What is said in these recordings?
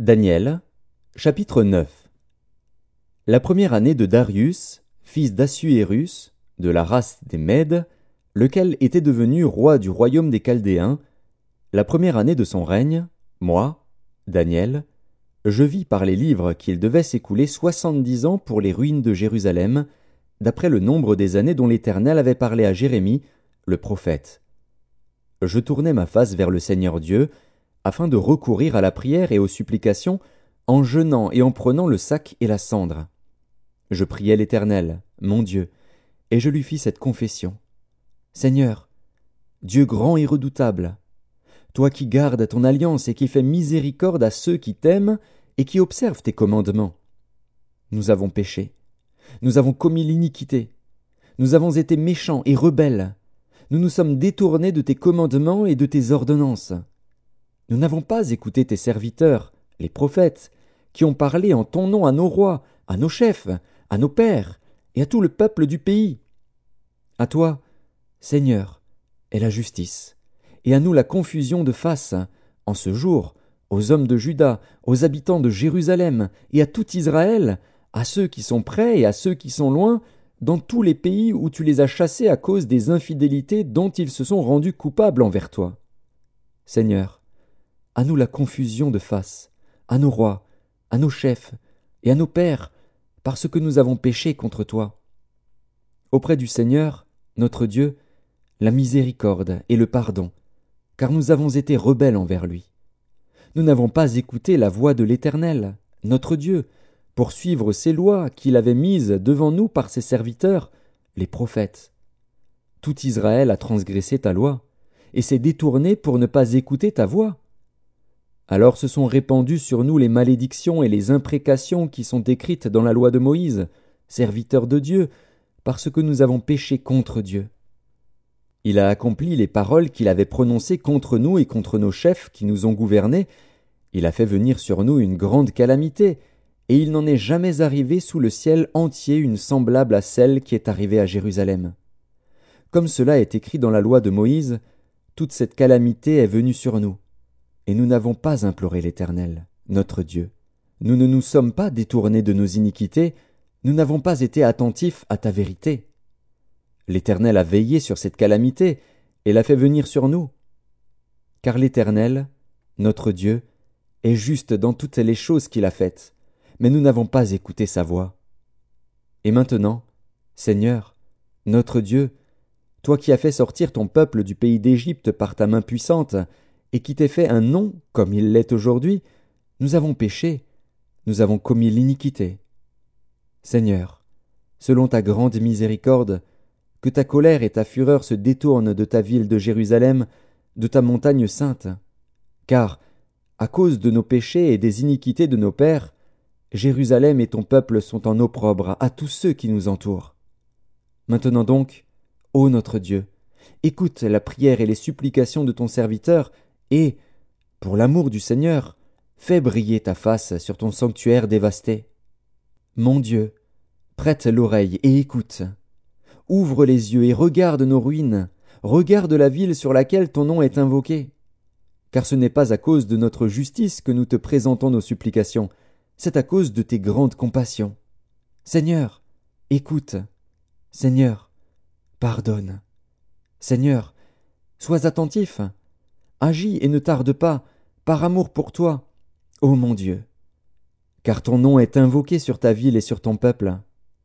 Daniel, chapitre 9. La première année de Darius, fils d'Assuérus, de la race des Mèdes, lequel était devenu roi du royaume des Chaldéens, la première année de son règne, moi, Daniel, je vis par les livres qu'il devait s'écouler 70 ans pour les ruines de Jérusalem, d'après le nombre des années dont l'Éternel avait parlé à Jérémie, le prophète. Je tournai ma face vers le Seigneur Dieu, afin de recourir à la prière et aux supplications, en jeûnant et en prenant le sac et la cendre. Je priai l'Éternel, mon Dieu, et je lui fis cette confession. Seigneur, Dieu grand et redoutable, toi qui gardes ton alliance et qui fais miséricorde à ceux qui t'aiment et qui observent tes commandements. Nous avons péché, nous avons commis l'iniquité, nous avons été méchants et rebelles, nous nous sommes détournés de tes commandements et de tes ordonnances. Nous n'avons pas écouté tes serviteurs, les prophètes, qui ont parlé en ton nom à nos rois, à nos chefs, à nos pères, et à tout le peuple du pays. À toi, Seigneur, est la justice, et à nous la confusion de face, en ce jour, aux hommes de Juda, aux habitants de Jérusalem, et à tout Israël, à ceux qui sont près et à ceux qui sont loin, dans tous les pays où tu les as chassés à cause des infidélités dont ils se sont rendus coupables envers toi. Seigneur, à nous la confusion de face, à nos rois, à nos chefs et à nos pères, parce que nous avons péché contre toi. Auprès du Seigneur, notre Dieu, la miséricorde et le pardon, car nous avons été rebelles envers lui. Nous n'avons pas écouté la voix de l'Éternel, notre Dieu, pour suivre ses lois qu'il avait mises devant nous par ses serviteurs, les prophètes. Tout Israël a transgressé ta loi, et s'est détourné pour ne pas écouter ta voix. Alors se sont répandues sur nous les malédictions et les imprécations qui sont écrites dans la loi de Moïse, serviteur de Dieu, parce que nous avons péché contre Dieu. Il a accompli les paroles qu'il avait prononcées contre nous et contre nos chefs qui nous ont gouvernés. Il a fait venir sur nous une grande calamité, et il n'en est jamais arrivé sous le ciel entier une semblable à celle qui est arrivée à Jérusalem. Comme cela est écrit dans la loi de Moïse, toute cette calamité est venue sur nous. Et nous n'avons pas imploré l'Éternel, notre Dieu. Nous ne nous sommes pas détournés de nos iniquités, nous n'avons pas été attentifs à ta vérité. L'Éternel a veillé sur cette calamité et l'a fait venir sur nous. Car l'Éternel, notre Dieu, est juste dans toutes les choses qu'il a faites, mais nous n'avons pas écouté sa voix. Et maintenant, Seigneur, notre Dieu, toi qui as fait sortir ton peuple du pays d'Égypte par ta main puissante, et qui t'ait fait un nom comme il l'est aujourd'hui, nous avons péché, nous avons commis l'iniquité. Seigneur, selon ta grande miséricorde, que ta colère et ta fureur se détournent de ta ville de Jérusalem, de ta montagne sainte, car, à cause de nos péchés et des iniquités de nos pères, Jérusalem et ton peuple sont en opprobre à tous ceux qui nous entourent. Maintenant donc, ô notre Dieu, écoute la prière et les supplications de ton serviteur, et, pour l'amour du Seigneur, fais briller ta face sur ton sanctuaire dévasté. Mon Dieu, prête l'oreille et écoute. Ouvre les yeux et regarde nos ruines, regarde la ville sur laquelle ton nom est invoqué. Car ce n'est pas à cause de notre justice que nous te présentons nos supplications, c'est à cause de tes grandes compassions. Seigneur, écoute. Seigneur, pardonne. Seigneur, sois attentif. Agis et ne tarde pas, par amour pour toi, ô mon Dieu. Car ton nom est invoqué sur ta ville et sur ton peuple.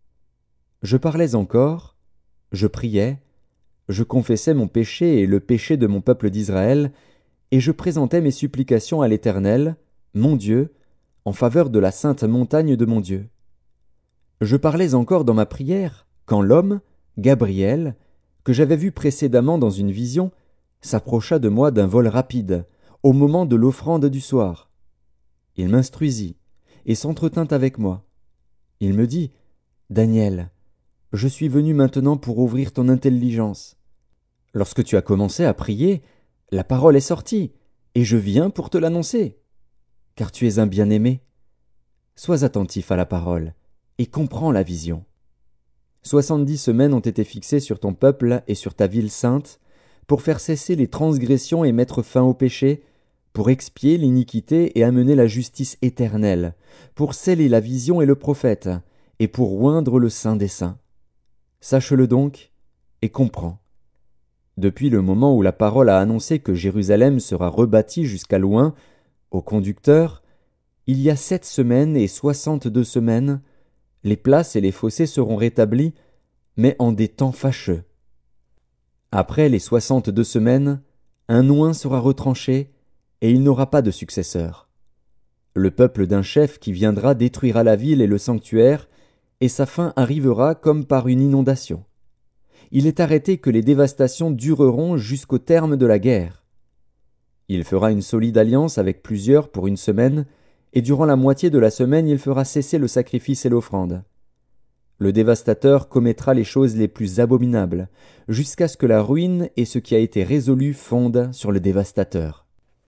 Je parlais encore, je priais, je confessais mon péché et le péché de mon peuple d'Israël, et je présentais mes supplications à l'Éternel, mon Dieu, en faveur de la sainte montagne de mon Dieu. Je parlais encore dans ma prière, quand l'homme, Gabriel, que j'avais vu précédemment dans une vision, s'approcha de moi d'un vol rapide, au moment de l'offrande du soir. Il m'instruisit, et s'entretint avec moi. Il me dit, « Daniel, je suis venu maintenant pour ouvrir ton intelligence. Lorsque tu as commencé à prier, la parole est sortie, et je viens pour te l'annoncer. Car tu es un bien-aimé. Sois attentif à la parole, et comprends la vision. 70 semaines ont été fixées sur ton peuple et sur ta ville sainte, pour faire cesser les transgressions et mettre fin au péché, pour expier l'iniquité et amener la justice éternelle, pour sceller la vision et le prophète, et pour oindre le Saint des Saints. Sache-le donc, et comprends. Depuis le moment où la parole a annoncé que Jérusalem sera rebâtie jusqu'à loin, au conducteur, il y a 7 semaines et 62 semaines, les places et les fossés seront rétablis, mais en des temps fâcheux. Après les 62 semaines, un oint sera retranché, et il n'aura pas de successeur. Le peuple d'un chef qui viendra détruira la ville et le sanctuaire, et sa fin arrivera comme par une inondation. Il est arrêté que les dévastations dureront jusqu'au terme de la guerre. Il fera une solide alliance avec plusieurs pour une semaine, et durant la moitié de la semaine il fera cesser le sacrifice et l'offrande. Le dévastateur commettra les choses les plus abominables, jusqu'à ce que la ruine et ce qui a été résolu fondent sur le dévastateur.